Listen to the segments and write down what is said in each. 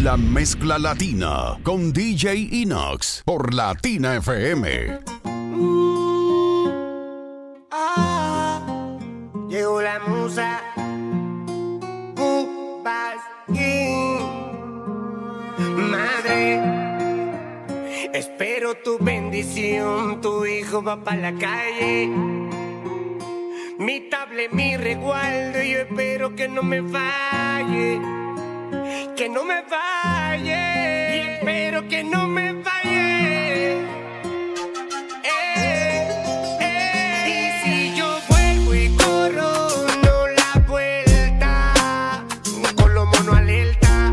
La mezcla latina con DJ Inox por Latina FM. Llegó la musa. Madre, espero tu bendición. Tu hijo va pa' la calle. Mi tablet, mi resguardo. Yo espero que no me falle. Que no me falle. Y espero que no me falle. Y si yo vuelvo y corro, no la vuelta. Con los monos alerta.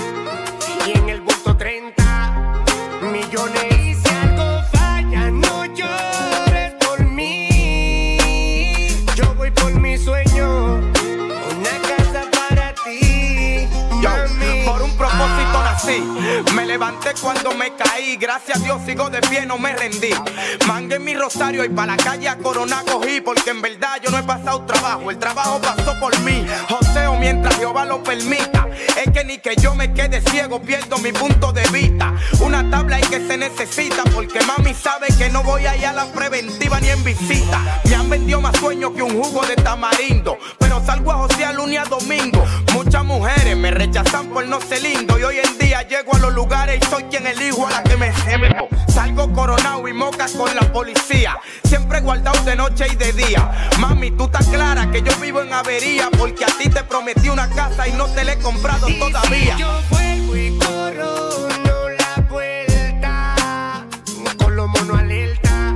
Y en el bulto 30 millones. Y si algo falla, no llores por mí. Yo voy por mi sueño. Una casa para ti. Yo, por un propósito nací. Me levanté cuando me caí. Gracias a Dios sigo de pie, no me rendí. Mangué mi rosario y pa' la calle a Corona cogí. Porque en verdad yo no he pasado trabajo. El trabajo pasó por mí. Joseo mientras Jehová lo permita. Es que ni que yo me quede ciego pierdo mi punto de vista. Una tabla y que se necesita. Porque mami sabe que no voy allá a la preventiva ni en visita. Me han vendido más sueños que un jugo de tamarindo. Pero salgo a josear lunes a domingo. Muchas mujeres me rechazan por no ser lindo. Y hoy en día llego a los lugares y soy quien elijo a la que me sirvo. Salgo coronado y mocas con la policía. Siempre guardado de noche y de día. Mami, tú estás clara que yo vivo en avería. Porque a ti te prometí una casa y no te la he comprado todavía. Si yo vuelvo y corro, no la vuelta. Con los monos alerta.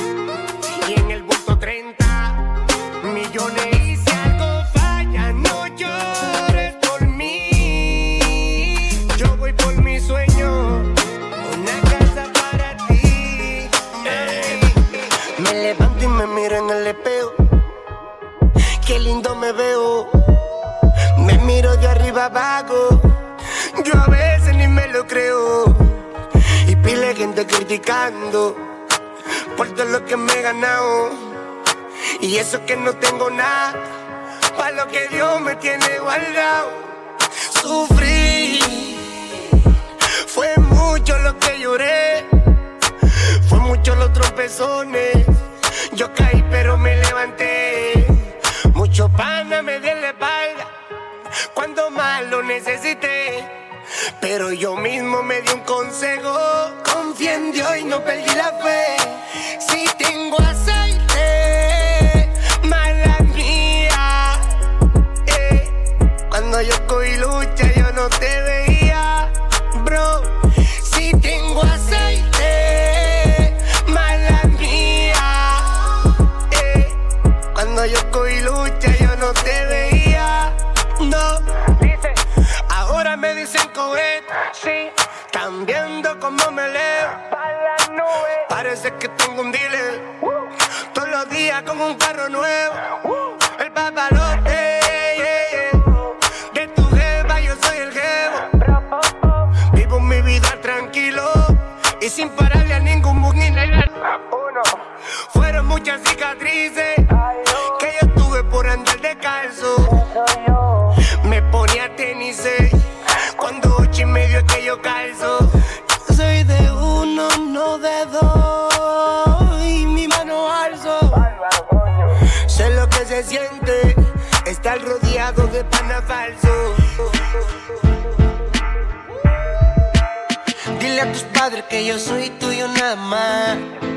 Y en el bulto 30 millones. Y si algo falla, no llores por mí. Yo voy por mi sueño. Una casa para ti. Me levanto y me miro en el espejo. Qué lindo me veo. Me miro de arriba abajo. Yo a veces ni me lo creo. Y pile gente criticando por todo lo que me he ganado. Y eso que no tengo nada, pa' lo que Dios me tiene guardado. Sufrí, fue mucho lo que lloré. Fue mucho los tropezones. Yo caí pero me levanté. Mucho pana me dio en la espalda cuando más lo necesité. Pero yo mismo me di un consejo. Confié en Dios y no perdí la fe. Si tengo aceite, mala mía. Cuando yo cogí lucha yo no te veía, bro. Si tengo aceite, mala mía. Cuando yo cogí lucha yo no te veía, no. Ahora me dicen coger, sí. Cambiando como me leo. Parece que tengo un dealer. Todos los días con un carro nuevo. El papalote, de tu jeva yo soy el jevo. Vivo mi vida tranquilo y sin pararle a ningún buggy. Fueron muchas cicatrices que yo tuve por andar descalzo. Me ponía tenis cuando 8:30 es que yo calzo. Yo soy de uno, no de dos. Y mi mano alzo. Sé lo que se siente estar rodeado de pana falso. Dile a tus padres que yo soy tuyo nada más.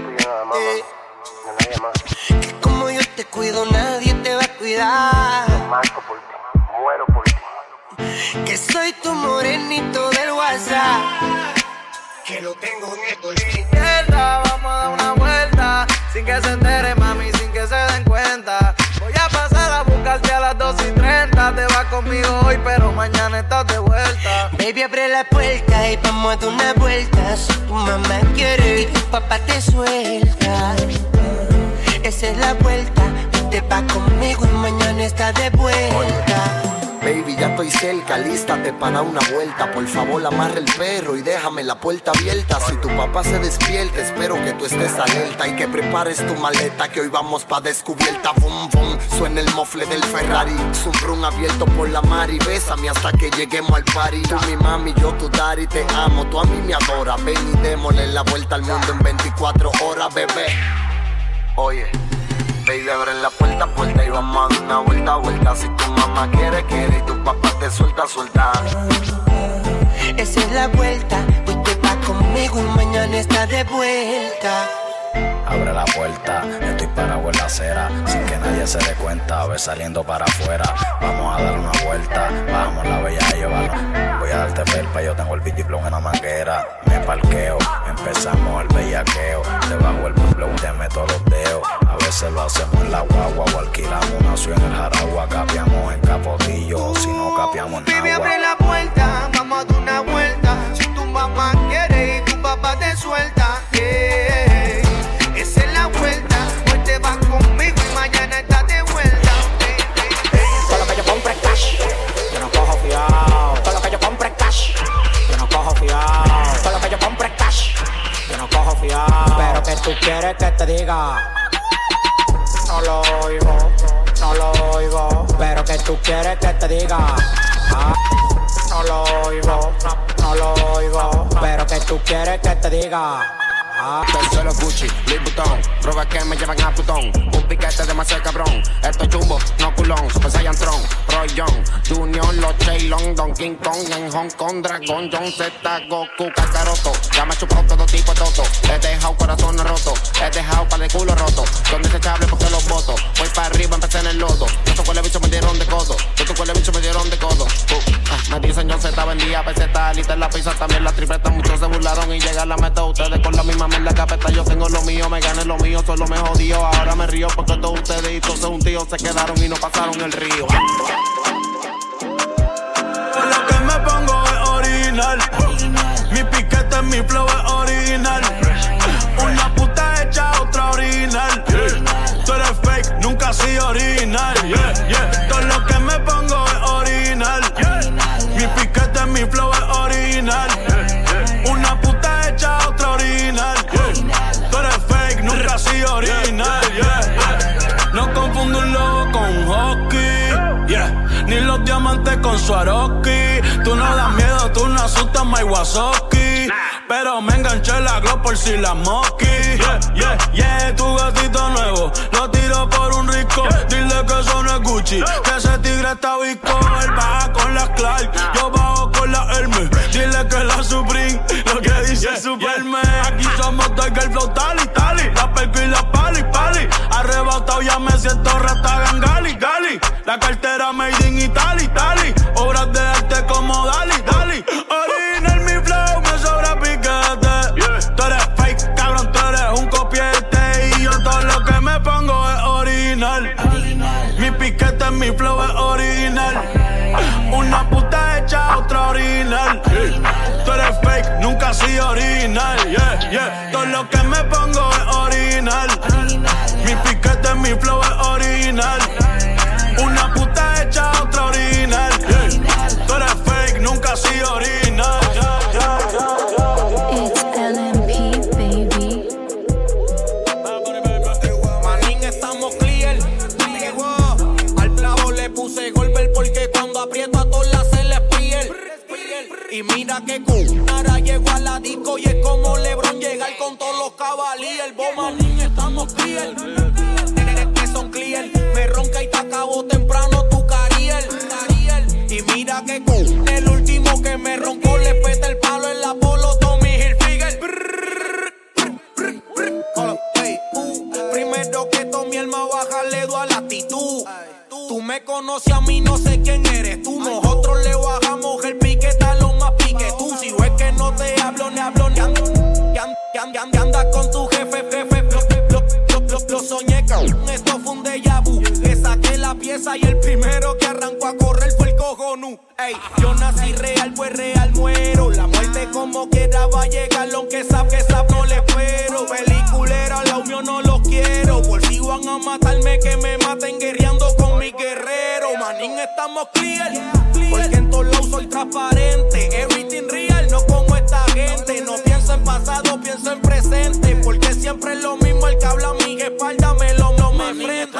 Que como yo te cuido nadie te va a cuidar. Marco por ti, muero por ti. Que soy tu morenito del WhatsApp. Que lo tengo nieto de izquierda. Vamos a dar una vuelta sin que se entere, mami, sin que se den cuenta. Voy a pasar a buscarte a las 2:30. Te vas conmigo hoy, pero mañana estás de vuelta. Baby, abre la puerta y vamos a dar una vuelta. Si tu mamá quiere y tu papá te suelta, esa es la vuelta. Te vas conmigo y mañana estás de vuelta. Baby, ya estoy cerca, lístate para una vuelta. Por favor, amarra el perro y déjame la puerta abierta. Si tu papá se despierta, espero que tú estés alerta y que prepares tu maleta, que hoy vamos pa' descubierta. Bum, bum, suena el mofle del Ferrari. Zoom abierto por la mar y bésame hasta que lleguemos al party. Tú mi mami, yo tu daddy, te amo, tú a mí me adoras. Ven y démosle la vuelta al mundo en 24 horas, bebé. Oye, baby, abre la puerta y vamos a dar una vuelta. Si tu mamá quiere y tu papá te suelta. Esa es la vuelta, hoy te vas conmigo y mañana está de vuelta. Abre la puerta, estoy parado en la acera, sin que nadie se dé cuenta, ve saliendo para afuera. Vamos a dar una vuelta, vamos la bella a llevarlo. Voy a darte felpa, yo tengo el Vigiflow en la manguera. Me parqueo, empezamos el bellaqueo. Debajo el flow te meto los dedos. A veces lo hacemos en la guagua o alquilamos una suya en el Jaragua. Capiamos en Capotillo, o si no capiamos en Baby, agua. abre la puerta, vamos a dar una vuelta. Si tu mamá quiere y tu papá te suelta, yeah. Esa es la vuelta, hoy te vas conmigo y mañana estás de vuelta. Todo lo que yo compre es cash, yo no cojo fiao. Todo lo que yo compre es cash, yo no cojo fiao. Todo lo que yo compre es cash, yo no cojo fiao. Pero que tú quieres que te diga, no lo oigo. Pero que tú quieres que te diga, no lo oigo. Pero que tú quieres que te diga. Del suelo Gucci, Louis Vuitton, ropa que me llevan a Plutón. Un piquete demasiado cabrón, esto es chumbo, no culón. Super Saiyan Tron, Roy Young, Junior, Los Chaylon, Don King Kong en Hong Kong, Dragon, John Z, Goku, Kakaroto. Ya me chupó todo tipo de toto, he dejado corazones rotos, he dejado par de culo roto. Son desechables porque los voto, voy para arriba, empecé en el lodo. Estos cuales bichos me dieron de codo, estos cuales bichos me dieron de codo. Me dicen John Z, vendía peseta, lista en la pizza, también la tripleta. Muchos se burlaron y llega la meta, ustedes con la misma en la capeta, yo tengo lo mío, me gané lo mío, solo me jodió. Ahora me río porque todos ustedes y todos un tío se quedaron y no pasaron el río. Lo que me pongo es original. Mi piquete en mi flow es original. Una puta hecha, otra original. Tú eres fake, nunca has sido original. Todo lo que me pongo es original. Mi piquete en mi flow es original. Una puta hecha, otra original. Tú eres fake, nunca has sido original. No confundo un lobo con hockey, ni los diamantes con Swarovski. Tú no das miedo, tú no asustas my Wazowski. Pero me enganché la glow por si la mosqui. Tu gatito nuevo lo tiro por un rico. Dile que eso no es Gucci, que ese tigre está visco. Él baja con las Clark, yo bajo con la Hermes. Dile que la Supreme, lo que dice Superman. Aquí somos Tiger Flow, tali. La perco y la pali. Arrebatado ya me siento rata gali. La cartera made in Italy. Obras de arte como Dali. Original mi flow, me sobra piquete. Tú eres fake, cabrón, tú eres un copiete. Y yo todo lo que me pongo es original. Mi piquete en mi flow es original. Una puta hecha, otra original. Tú eres fake, nunca has sido original. Todo lo que me pongo es original. Mi piquete en mi flow es original. Una puta hecha, otra original. Tú eres fake, nunca has sido original. It's LMP, baby. Manín, estamos clear. Al clavo le puse golpe porque cuando aprieto a todas las se les piel. Y mira que ahora llego a la disco y es como LeBron llegar con todos los cabalíes. Manín, estamos clear. Que son clear. Me ronca y te acabo temprano tu carriel. Y mira que el último que me roncó le peta el palo en la polo Tommy Hilfiger. Primero que Tommy el más baja le doy a la actitud. Tú me conoces a mí, no sé quién eres tú. Nosotros le bajamos el piquete a lo más pique tú. Si ves que no te hablo, ni andas con tu jefe. Lo soñé, esto fue un déjà vu. Le saqué la pieza y el primero que arrancó a correr fue el cojonú. Ey, yo nací real, pues real muero. La muerte como quiera va a llegar, aunque sabe no le espero. Peliculera, la unión no los quiero. Por si van a matarme, que me maten guerreando con mi guerrero. Manín, estamos clear. aparente. Everything real, no como esta gente. No pienso en pasado, pienso en presente. Porque siempre es lo mismo, el que habla a mi espalda me enfrenta.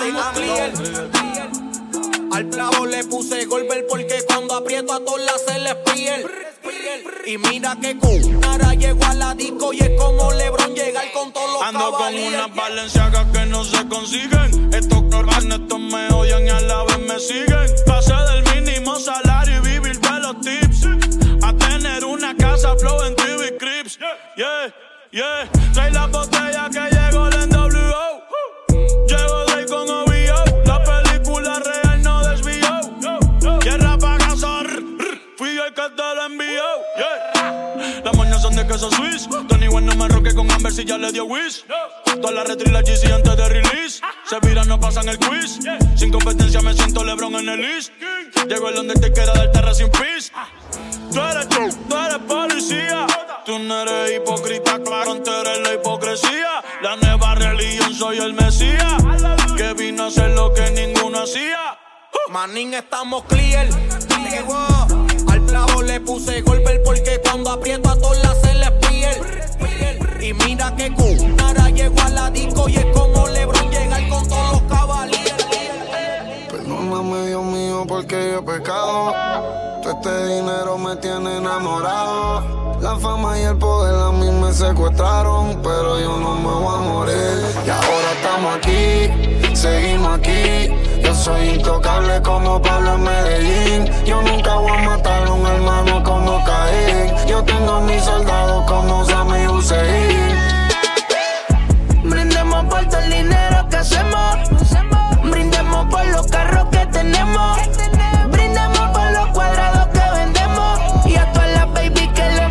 Al clavo le puse golpe porque cuando aprieto a todas las se les piel. Y mira que ahora llego a la disco y es como LeBron llegar con todos los ando caballeros. con unas Balenciagas que no se consiguen. Estos estos me odian y a la vez me siguen. Pasé del mínimo salario y vivir de los tips a tener una casa flow en TV Crips. Yeah, yeah. Trae la botella que llegó el NWO. Llego de ahí con OVO. La película real no desvió. Guerra pa' cazar. Fui yo el que te lo envió. Yeah. Las moñas son de queso Swiss. Tony Wan no me roque con Amber si ya le dio whiz. Toda la retri la GC antes de release. Se viran, no pasan el quiz. Sin competencia me siento LeBron en el list. Llego el Undertaker a dar terra sin pis. Tú eres policía. Tú no eres hipócrita, claro, tú eres la hipocresía. La nueva religión, soy el Mesías, que vino a hacer lo que ninguno hacía. Manín, estamos clear. Al clavo le puse golpe porque cuando aprieto a todas las se les piel. Y mira que ahora llego a la disco y es como LeBron llegar con todos los caballeros. Perdóname, Dios mío, porque yo he pecado. Todo este dinero me tiene enamorado. La fama y el poder a mí me secuestraron, pero yo no me voy a morir. Y ahora estamos aquí, seguimos aquí. Yo soy intocable como Pablo en Medellín. Yo nunca voy a matar a un hermano como Caín. Yo tengo mis soldados como Sammy Hussein. Brindemos por todo el dinero que hacemos. Brindemos por los carros que tenemos. Brindemos por los cuadrados que vendemos. Y a todas las baby que le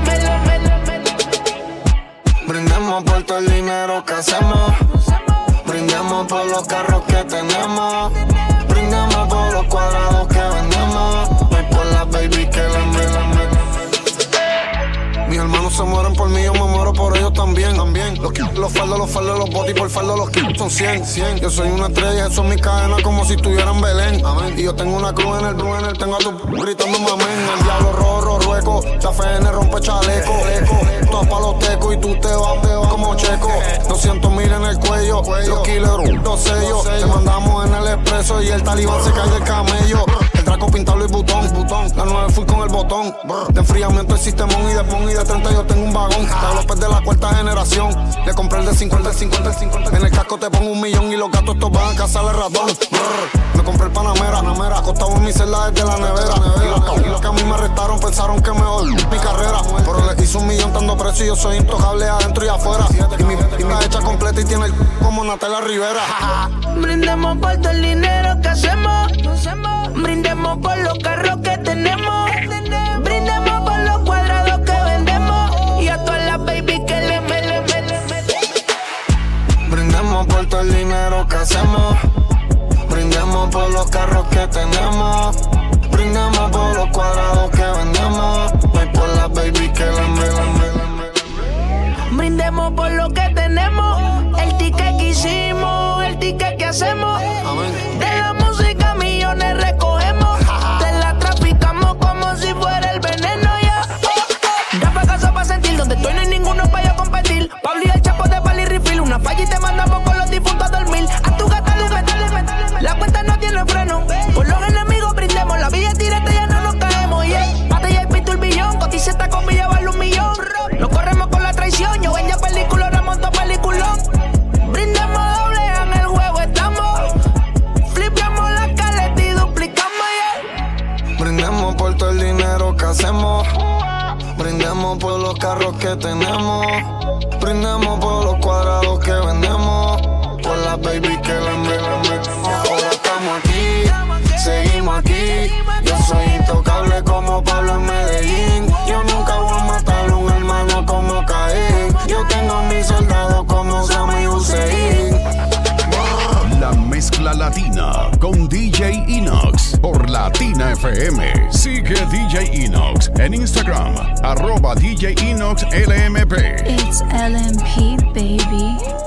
Brindemos por todo el dinero que hacemos. Brindemos por los carros que tenemos. Brindemos por los cuadrados que vendemos. Y por las baby que le Mis hermanos se mueren por mí, yo me muero por ellos también. Los faldos, los botis por faldo, los kills son 100. Yo soy una estrella, eso es mi cadena como si estuviera en Belén. Amén. Y yo tengo una cruz en el Brunner, tengo a tu gritando amén. El diablo rojo, rueco, Chafene rompe chaleco. Todas pa' los tecos y tú te vas como checo. 200,000 en el cuello, los killers, los sellos. Te mandamos en el expreso y el talibán se cae del camello. El Draco pintado y botón. La 9 full con el botón. De enfriamiento el sistemón y de 30 yo tengo un vagón. Te López de la cuarta generación. Le compré el de 50. En el casco te pongo 1,000,000 y los gatos estos van a cazar el ratón. Me compré el Panamera. Acostado en mi celda desde la nevera. Y los que a mí me arrestaron pensaron que me odió mi carrera. Pero le hice 1,000,000 dando precio y yo soy intocable adentro y afuera. Y mi está hecha completa y tiene el como Natalia Rivera. Brindemos por todo el dinero que hacemos. Brindemos por los carros que tenemos. Brindemos por los cuadrados que vendemos. Y a todas las baby que le Brindemos por todo el dinero que hacemos. Brindemos por los carros que tenemos. Brindemos por los cuadrados que vendemos. Y por las baby que le Brindemos por lo que tenemos. El ticket que hicimos, el ticket que hacemos. Amén. De la música millones recogemos. Te la traficamos como si fuera el veneno ya. Ya pa' casa pa' sentir. Donde estoy no hay ninguno para yo competir. Pablo y el Chapo de Pali Refill. Una falla y te mandamos con los difuntos a dormir. A tu gata le metale. La cuenta no tiene freno. Por los enemigos brindemos. La villa es directa ya no nos caemos. Yeah. Pate y el pito el billón. Cotiza esta combi vale 1,000,000. No corremos con la traición. Yo venía película, ahora monto peliculón. Brindemos doble, en el juego estamos. Flipeamos la caleta y duplicamos, yeah. Brindemos por todo el dinero que hacemos. Brindemos por los carros que tenemos. Brindemos por los cuadrados que vendemos. Por las baby que le Ahora estamos aquí, seguimos aquí. Yo soy intocable como Pablo en Medellín. Yo nunca voy a matar a un hermano como Caín. Yo tengo mis soldados como Sammy Hussein. La mezcla latina con DJ Inox por Latina FM. Sigue DJ Inox en Instagram, @DJ Inox LMP. It's LMP, baby.